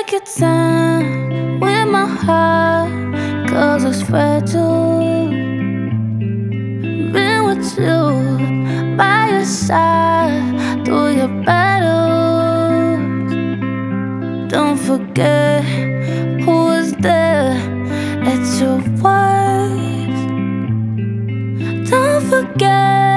take your time with my heart, 'cause it's fragile. Been with you by your side through your battles. Don't forget who was there at your worst. Don't forget